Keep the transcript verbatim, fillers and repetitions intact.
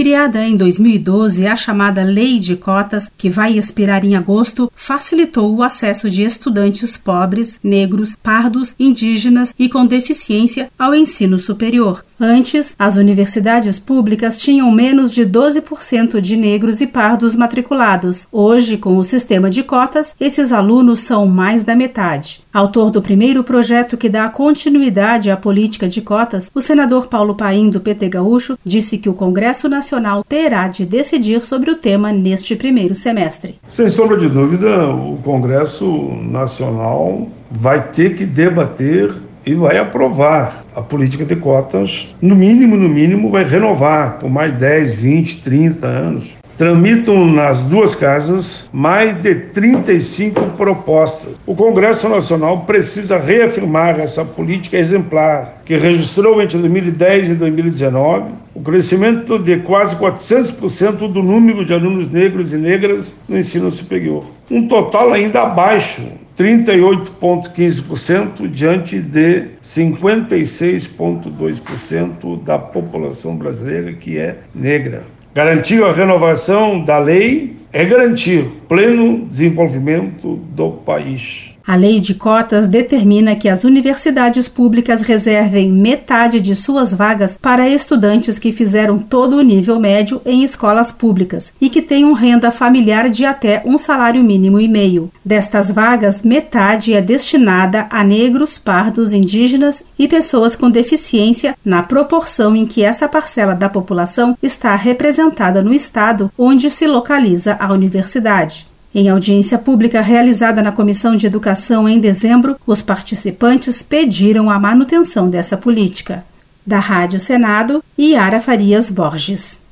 Criada em dois mil e doze, a chamada Lei de Cotas, que vai expirar em agosto, facilitou o acesso de estudantes pobres, negros, pardos, indígenas e com deficiência ao ensino superior. Antes, as universidades públicas tinham menos de doze por cento de negros e pardos matriculados. Hoje, com o sistema de cotas, esses alunos são mais da metade. Autor do primeiro projeto que dá continuidade à política de cotas, o senador Paulo Paim, do P T Gaúcho, disse que o Congresso Nacional terá de decidir sobre o tema neste primeiro semestre. Sem sombra de dúvida, o Congresso Nacional vai ter que debater e vai aprovar a política de cotas, no mínimo, no mínimo, vai renovar por mais dez, vinte, trinta anos. Tramitam nas duas casas mais de trinta e cinco propostas. O Congresso Nacional precisa reafirmar essa política exemplar, que registrou entre dois mil e dez e dois mil e dezenove o crescimento de quase quatrocentos por cento do número de alunos negros e negras no ensino superior. Um total ainda abaixo, trinta e oito vírgula quinze por cento diante de cinquenta e seis vírgula dois por cento da população brasileira que é negra. Garantir a renovação da lei é garantir pleno desenvolvimento do país. A lei de cotas determina que as universidades públicas reservem metade de suas vagas para estudantes que fizeram todo o nível médio em escolas públicas e que tenham renda familiar de até um salário mínimo e meio. Destas vagas, metade é destinada a negros, pardos, indígenas e pessoas com deficiência, na proporção em que essa parcela da população está representada no estado onde se localiza a universidade. Em audiência pública realizada na Comissão de Educação em dezembro, os participantes pediram a manutenção dessa política. Da Rádio Senado, Yara Farias Borges.